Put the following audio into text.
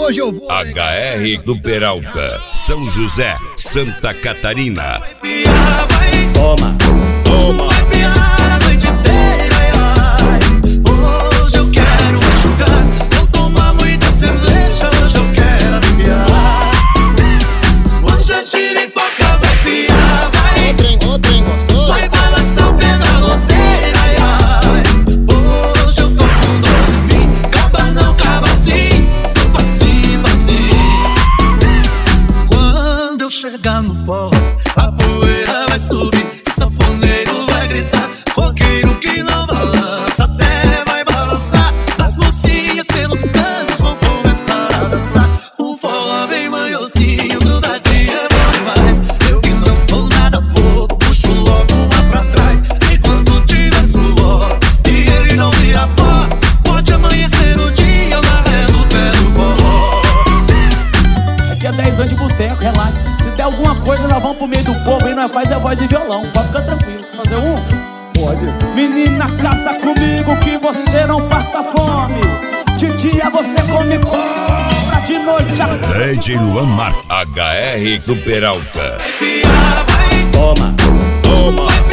Hoje eu vou. HR do Peralta, São José, Santa Catarina. Toma, toma. Vai piar a noite inteira, hoje eu quero enxugar. Vou tomar muita cerveja, hoje eu quero aliviar. Hoje a giripoca vai piar, vai. O trem gostoso. Vai balançar o pé na roseira, hoje eu tô com dor em mim. Caba não, caba assim, facinho, facinho. Quando eu chegar no forró, a poeira vai subir, sanfoneiro vai gritar, roqueiro que não balança, até vai balançar. As mocinhas pelos cantos vão começar a dançar. O forró bem manhozinho, grudadinho é bom demais. Eu que não sou nada bobo, puxo logo uma pra trás. Enquanto tira suor e ele não vira pó, pode amanhecer o dia amarelo pelo forró. Aqui é 10 anos de boteco, relaxa. Se der alguma coisa, nós vamos pro meio do povo e nós faz a voz e violão. Pode ficar tranquilo. Fazer um? Pode. Menina, caça comigo que você não passa fome. De dia você come cobra, de noite a... DJ Luan Marques, HR do Peralta. Vai, Toma, vai